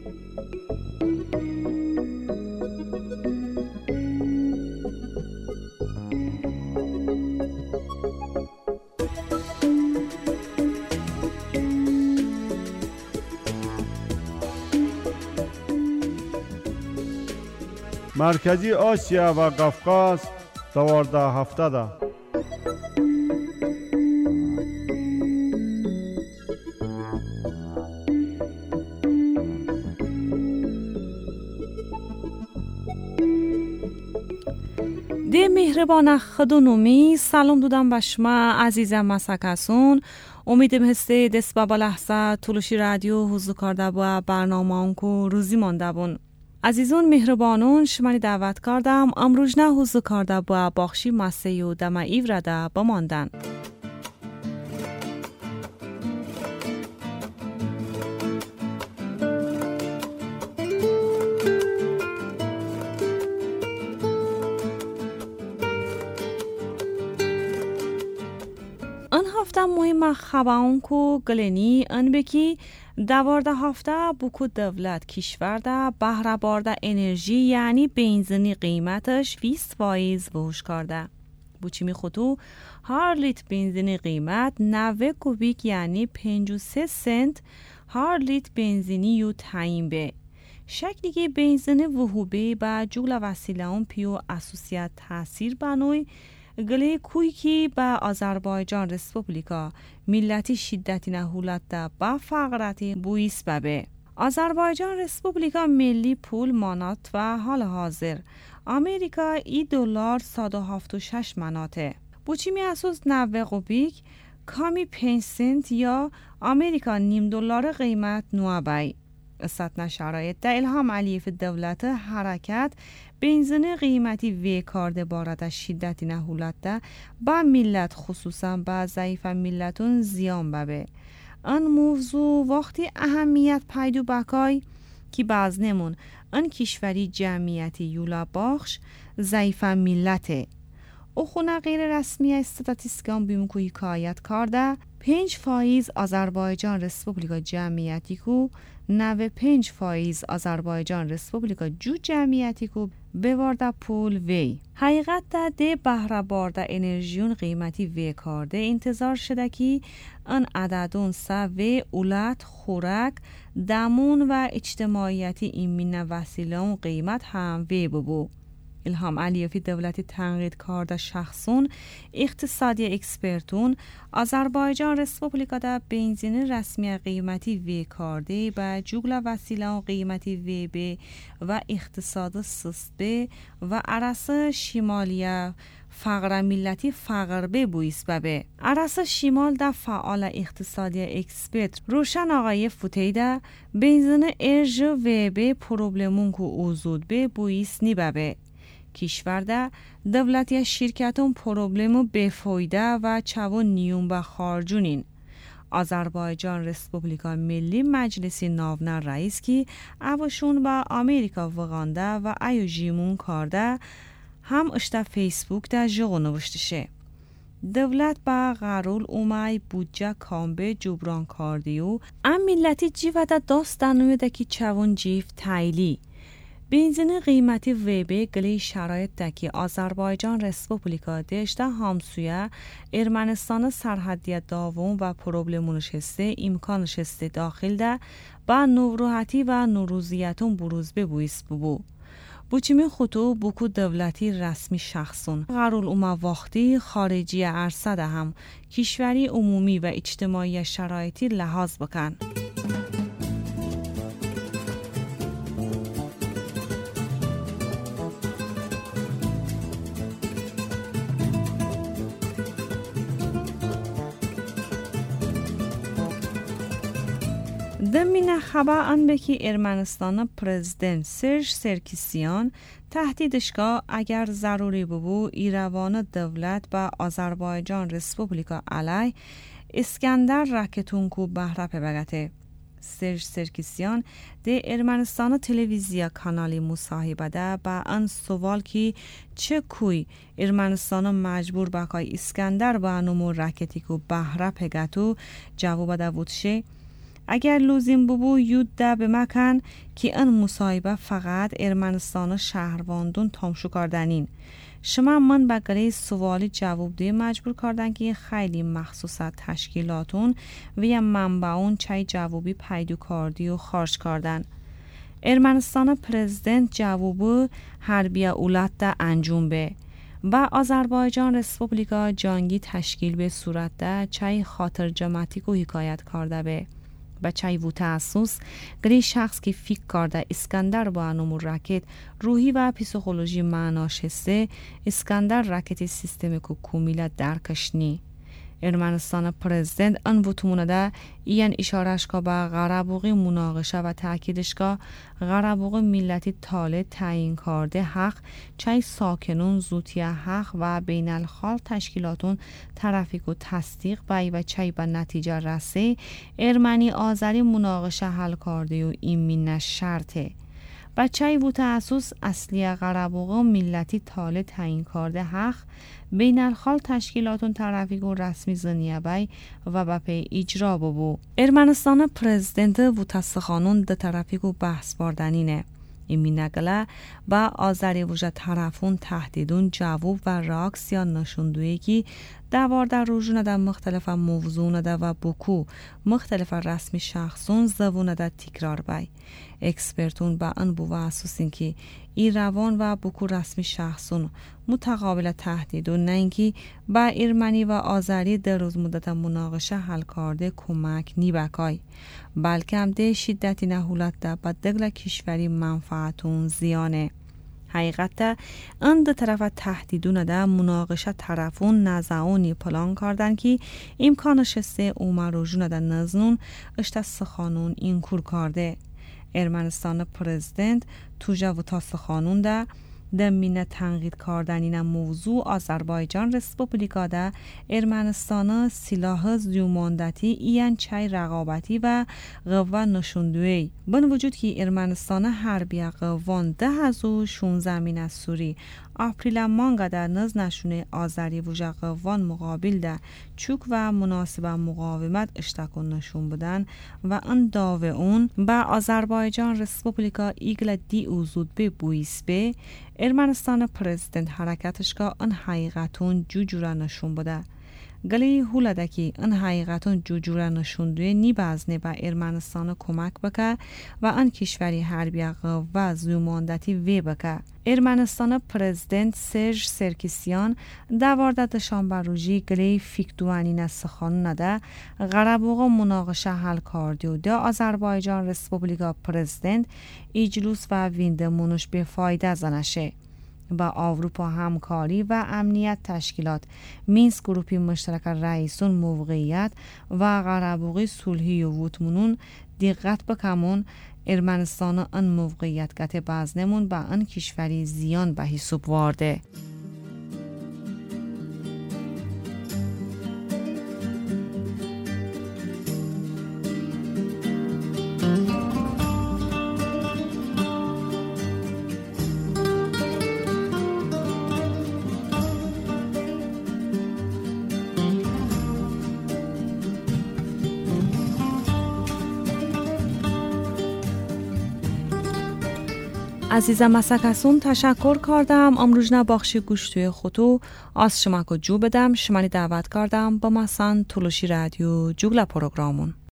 مرکزی آسیا و قفقاز 1470. ده مهربان خدونومی سلام دودم بشما عزیزم مسکسون امیدم هسته دست بابا لحظه طولوشی رادیو حضور کرده با برنامه اونکو روزی مانده بون. عزیزون مهربانون شمانی دعوت کردم امروز نه حضور کرده با باخشی مسیو دم ایورده با ماندن. هفته مهم خبرون کو گلنی ان بکی 12 هفته بوکو دولت کشور ده بهره بارده انرژی یعنی بنزینی قیمتش 20% بهوش کرده. بوچی می خودو هر لیتر بنزینی قیمت 90 کوبیک یعنی 53 سنت هر لیتر بنزینی یو تعیین به. شکلی که بنزین وهوبه با جول وسیله اون پیو اسوسیات تاثیر بنوی گله کوی کی با آذربایجان رسپوبلیکا ملتی شدتی نهولت ده با فقرتی بویس ببه. آذربایجان رسپوبلیکا ملی پول مانات و حال حاضر امریکا ای دلار 176 مناته. بوچی می اساس 90 قوبیک کامی 5 سنت یا امریکا نیم دلار قیمت نوابای. استثنا شرایط در الهام علیف دولت حرکت بنزین قیمتی وی کارده بارد شدتی نهولت ده با ملت خصوصا با ضعیف ملتون زیان ببه. ان موضوع وقتی اهمیت پیدو بکای که باز نمون ان کشوری جمعیتی یولا باخش ضعیف ملته. او خونه غیر رسمی استاتیسکان بیمکوی کایت کرده 5% آذربایجان رسپوبلیکا جمعیتی کو 95% آذربایجان رسپوبلیکا جو جمعیتی کو بوارده پول وی. حقیقت ده بهره بارده انرژیون قیمتی وی کرده انتظار شده که ان عددون سوی اولاد خورک دمون و اجتماعیتی ایمین وسیله اون قیمت هم وی ببو. الهام علیفی دولتی تنقید کرده شخصون اقتصادی اکسپرتون آذربایجان رسپوبلیکا ده بنزین رسمی قیمتی وی کرده با جوگل وسیله و قیمتی وی به و اقتصاد سست به و عرص شمالیه فقر ملتی فقر به بویس به. عرص شمال ده فعال اقتصادی اکسپرت روشن آقای فوتیده بنزین ارژ وی به پروبلمون که اوزود به بویس نی به. کشورده دولتی شرکتون پروبلمو بفایده و چوون نیون به خارجونین. آذربایجان رسپوبلیکا ملی مجلسی ناونر رئیس کی اوشون با امریکا وغانده و ایو جیمون کارده هم اشتا فیسبوک ده جغو نوشتشه. دولت با غرول اومای بودجه کامبه جبران کاردیو ام ملتی جیوه داستانوی ده که چوون جیف تایلی. بنزین قیمتی ویبه گلی شرایط ده که آذربایجان رسپوبلیکا دشته همسویه ارمنستان سرحدی داوم و پروبلمونش هسته امکانش هسته داخل ده با نوروحتی و نوروزیتون بروز ببویس ببو. بوچیمی خطو بوکو دولتی رسمی شخصون غرول اوما وقتی خارجی عرصه ده هم کشوری عمومی و اجتماعی شرایطی لحاظ بکن. دمین خبر ان بکی ارمنستان پرزیدنت سرژ سرکیسیان تهدیدشگاه اگر ضروری ببو ایروان دولت با آذربایجان رسپوبلیکا علی اسکندر رکتون کو بهره بگته. سرژ سرکیسیان ده ارمنستان تلویزیا کانالی مصاحبه ده با ان سوال کی چه کوی ارمنستان مجبور بکای اسکندر با نمو رکتی کو بهره پگتو جواب ده بودشه اگر لوزیم ببو یود ده به مکن که این مصاحبه فقط ارمنستان شهرواندون تامشو کردنین. شما من بگره سوالی جواب ده مجبور کردن که خیلی مخصوصت تشکیلاتون و یا منبعون چای جوابی پیدا کردی و خارج کردن. ارمنستان پرزیدنت جوابو حربیه اولت ده انجام به و آذربایجان رسپوبلیکا جانگی تشکیل به صورت ده چای خاطر جمعیتی و حکایت کرده به و چای و تاسوس گری شخص که فکر کرده اسکندر با انمور راکت روحی و پسیکولوژی معناش هسته اسکندر راکت سیستم کو کومیله درکشنی. ارمنستان پرزیدنت ان بوتمونه ده این اشارش که با غربوغی مناقشه و تأکیدش که غربوغ ملتی تاله تعیین کرده حق چای ساکنون زوتیه حق و بین الخال تشکیلاتون ترافیک و تصدیق بای و چای به نتیجه رسه ارمنی آذری مناقشه حل کرده و این مینه شرطه. و چای و تاسوس اصلی غربوغ ملتی تاله تعیین کرده حق بین الخال تشکیلاتون ترافیک و رسمی زنیابای و با پی اجرا ببو. ارمنستان پرزیدنت و تسخانون ده ترافیک و بحث باردنینه. این مینگله با آذری وجه طرفون تهدیدون جواب و راکس یا نشوندویی که دوار در روژونه در مختلف موضوعونه در و بکو مختلف رسمی شخصون زبونه در تکرار بای. اکسپرتون با ان بو و اساسین که ای روان و بکو رسمی شخصون متقابل تهدید و ننگی با ارمنی و آذری در روز مدت مناقشه حل کرده کمک نی بکای بلکه هم ده شدتی نهولت ده با دگل کشوری منفعتون زیانه. حقیقتا ان دو طرف تهدیدون ده مناقشه طرفون نزعونی پلان کردن که امکانش است اومروجون ده نزنون اشتا سخانون این کور کرده. ارمنستان پرزیدنت توجه و تا سخانون ده مینه تنقید کردن این موضوع آذربایجان رسپوبلیکا ده ارمنستان سلاح زیوماندتی این چای رقابتی و قوه نشوندوی بن وجود که ارمنستان حربیه قوان 1016 مین از سوری آپریل مانگا در نز نشونه آذری وجه قوان مقابل ده چوک و مناسب مقاومت اشتکون نشون بودن و ان داوه اون با آذربایجان رسپوبلیکا ایگل دی اوزود به بویس به ارمنستان پرزیدنت حرکتش که ان حقیقتون جوجوره نشون بوده. گلی هولده که ان حقیقتون جوجوره نشون دوی نی بازنه با ارمنستان کمک بکه و ان کشوری حربی قوه زیوماندتی وی بکه. ارمنستان پرزیدنت سرژ سرکیسیان دوارده دشان بروژی گلی فیکدوانی نسخان نده غربوغ مناقشه حل کردی و ده آذربایجان رسپوبلیکا پرزیدنت اجلوس و ویندمونش به فایده زنشه. با اروپا همکاری و امنیت تشکیلات مینسک گروپی مشترک رئیسون موقعیت و غربوغی صلحی و ووتمونون دقت بکمون ارمنستان ان موقعیت گته بازنمون با ان کشوری زیان به حساب وارده. عزیزم مسکسون تشکر کردم امروزنا باخشی گوشتوی خودو از شما که جو بدم شمانی دعوت کردم با مسان تولوشی رادیو جوگلا پروگرامون